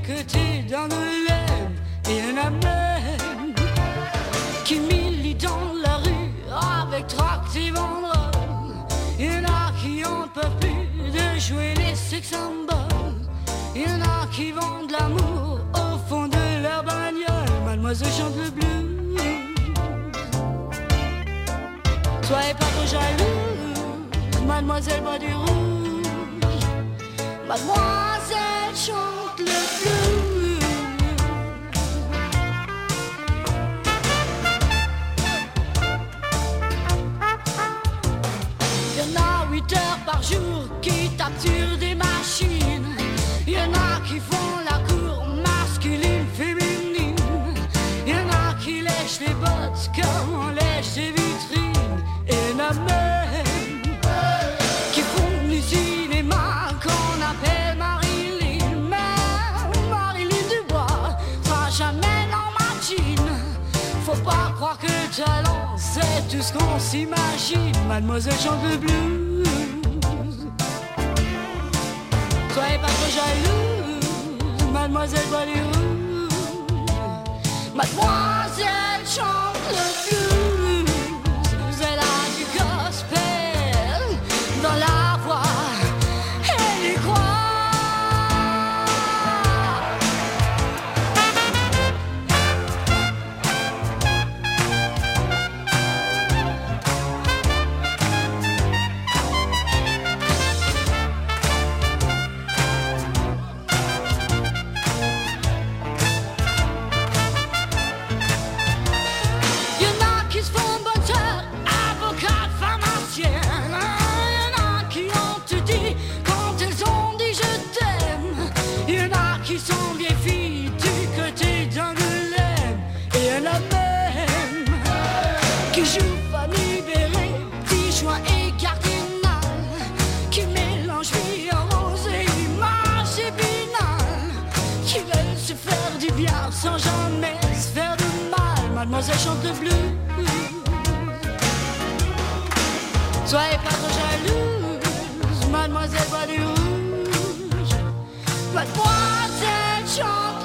côtés d'Angoulême. Il y en a même qui militent dans la rue avec tract et banderoles. Il y en a qui en peuvent plus de jouer les sex symboles. Il y en a qui vendent l'amour au fond de leur bagnole. Mademoiselle chante le blues. Soyez pas trop jalouse, mademoiselle boit du rouge. Mademoiselle chante le blues. Il y en a 8 heures par jour qui tapent sur des machines. Il y en a qui font la cour masculine, féminine. Il y en a qui lèchent les bottes comme on lèche les vitrines. Et il y en a même qui font du cinéma qu'on appelle Marilyn. Mais Marilyn Dubois sera jamais dans ma jean. Faut pas croire que le talent c'est tout ce qu'on s'imagine. Mademoiselle chante le blues. Soyez pas trop jalouse, mademoiselle boit du rouge. Mademoiselle chante le blues. Elle a du gospel dans la voix, elle y croit. Qui sont bien filles du côté d'Angoulême. Et il y en a même qui jouent Fanny Béré, Dijon et Cardinal, qui mélangent vie en rose et image épinal, qui veulent se faire du bien sans jamais se faire de mal. Mademoiselle chante le blues. Soyez pas trop jalouse, mademoiselle boit du rouge. Mademoiselle chante